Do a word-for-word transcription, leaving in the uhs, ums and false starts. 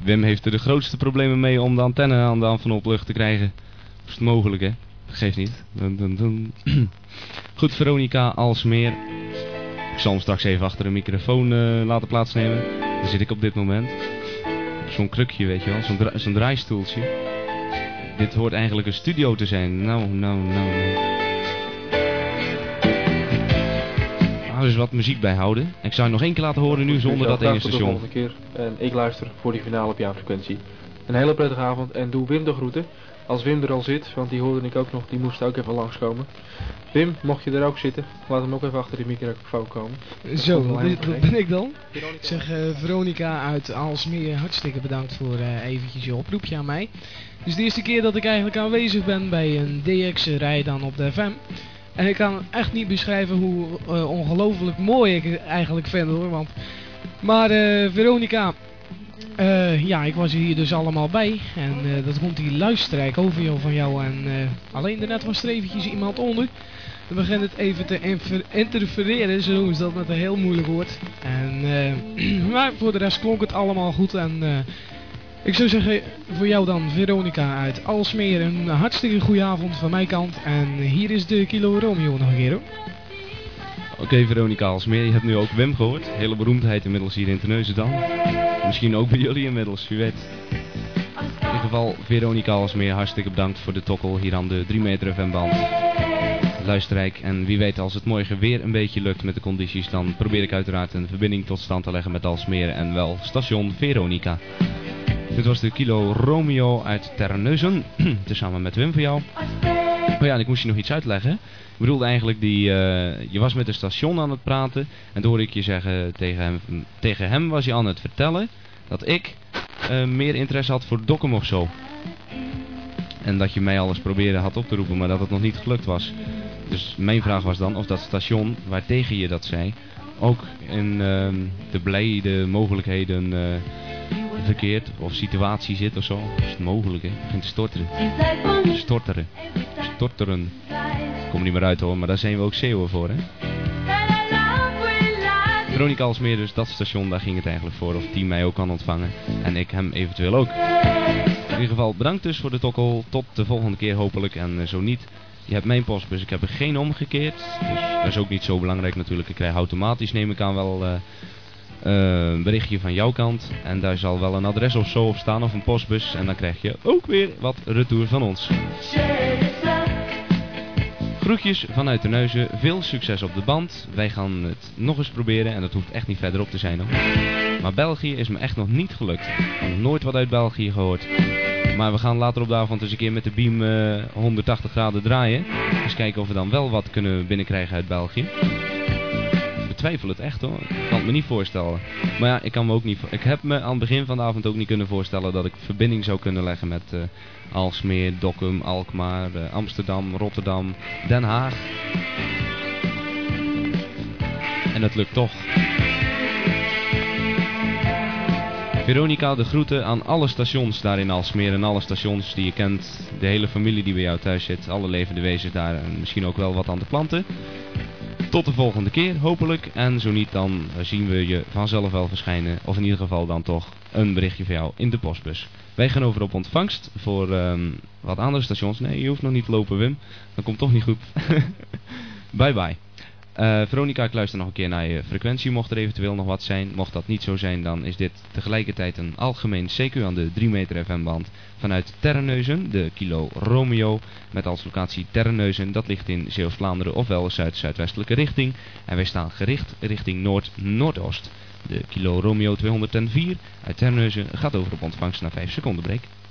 Wim heeft er de grootste problemen mee om de antenne aan de enveloplucht te krijgen. Is het mogelijk, hè? Geeft niet. Dun, dun, dun. Goed, Veronica Alsmeer. Ik zal hem straks even achter de microfoon uh, laten plaatsnemen. Daar zit ik op dit moment. Zo'n krukje, weet je wel. Zo'n dra zo'n draaistoeltje. Dit hoort eigenlijk een studio te zijn. Nou, nou, nou, nou. Nou, dus wat muziek bijhouden. Ik zou je nog één keer laten horen nu zonder dat ene station. Volgende keer. En ik luister voor die finale op jouw frequentie. Een hele prettige avond en doe Wim de groeten. Als Wim er al zit, want die hoorde ik ook nog, die moest ook even langskomen. Wim, mocht je er ook zitten, laat hem ook even achter die microfoon komen. Zo, dat, dat ben ik dan. Ik zeg uh, Veronica uit Alsmeer, hartstikke bedankt voor uh, eventjes je oproepje aan mij. Het is de eerste keer dat ik eigenlijk aanwezig ben bij een D X-rij dan op de F M. En ik kan echt niet beschrijven hoe uh, ongelooflijk mooi ik het eigenlijk vind hoor. Want... Maar uh, Veronica... Uh, ja, ik was hier dus allemaal bij en uh, dat komt die luisterrijk over van jou en uh, alleen daarnet was er eventjes iemand onder. Dan begint het even te interfereren, zo is dat met een heel moeilijk woord. En, uh, maar voor de rest klonk het allemaal goed en uh, ik zou zeggen voor jou dan Veronica uit Alsmeer een hartstikke goede avond van mijn kant en hier is de Kilo Romeo nog een keer hoor. Oké okay, Veronica Alsmeer, je hebt nu ook Wim gehoord, hele beroemdheid inmiddels hier in Terneuzen dan. Misschien ook bij jullie inmiddels, wie weet. In ieder geval, Veronica Alsmeer, hartstikke bedankt voor de tokkel hier aan de drie meter F M-band. Luisterrijk, en wie weet als het morgen weer een beetje lukt met de condities, dan probeer ik uiteraard een verbinding tot stand te leggen met Alsmeer en wel station Veronica. Dit was de Kilo Romeo uit Terneuzen, tezamen met Wim voor jou. Oh ja, en ik moest je nog iets uitleggen. Ik bedoelde eigenlijk, die, uh, je was met het station aan het praten en toen hoorde ik je zeggen tegen hem, tegen hem was je aan het vertellen dat ik uh, meer interesse had voor Dokkum of zo. En dat je mij alles probeerde had op te roepen, maar dat het nog niet gelukt was. Dus mijn vraag was dan of dat station waartegen je dat zei ook in uh, de blijde mogelijkheden uh, verkeerd of situatie zit of zo. Is het mogelijk, hè? Begint te storteren. Storteren. Storteren. Ik kom er niet meer uit hoor, maar daar zijn we ook zeeuwen voor, hè? Veronica Alsmeer, dus dat station, daar ging het eigenlijk voor. Of die mij ook kan ontvangen. En ik hem eventueel ook. In ieder geval, bedankt dus voor de tokkel. Tot de volgende keer hopelijk. En uh, zo niet, je hebt mijn postbus. Ik heb er geen omgekeerd. Dus dat is ook niet zo belangrijk natuurlijk. Ik krijg automatisch, neem ik aan, wel uh, uh, een berichtje van jouw kant. En daar zal wel een adres of zo op staan. Of een postbus. En dan krijg je ook weer wat retour van ons. Groetjes vanuit Terneuzen, veel succes op de band. Wij gaan het nog eens proberen en dat hoeft echt niet verderop te zijn hoor. Maar België is me echt nog niet gelukt. Ik heb nog nooit wat uit België gehoord. Maar we gaan later op de avond eens een keer met de beam uh, honderdtachtig graden draaien. Eens kijken of we dan wel wat kunnen binnenkrijgen uit België. Ik betwijfel het echt hoor. Ik kan het me niet voorstellen. Maar ja, ik kan me ook niet. Ik heb me aan het begin van de avond ook niet kunnen voorstellen dat ik verbinding zou kunnen leggen met uh, Alsmeer, Dokkum, Alkmaar, uh, Amsterdam, Rotterdam, Den Haag. En dat lukt toch. Veronica, de groeten aan alle stations daar in Alsmeer en alle stations die je kent. De hele familie die bij jou thuis zit. Alle levende wezens daar en misschien ook wel wat aan de planten. Tot de volgende keer, hopelijk. En zo niet, dan zien we je vanzelf wel verschijnen. Of in ieder geval dan toch een berichtje voor jou in de postbus. Wij gaan over op ontvangst voor um, wat andere stations. Nee, je hoeft nog niet te lopen, Wim. Dat komt toch niet goed. Bye bye. Uh, Veronica, ik luister nog een keer naar je frequentie, mocht er eventueel nog wat zijn. Mocht dat niet zo zijn, dan is dit tegelijkertijd een algemeen C Q aan de drie meter F M-band vanuit Terneuzen, de Kilo Romeo, met als locatie Terneuzen. Dat ligt in Zeeuws-Vlaanderen, ofwel zuid-zuidwestelijke richting. En wij staan gericht richting noord-noordoost. De Kilo Romeo tweehonderdvier uit Terneuzen gaat over op ontvangst na vijf seconden break.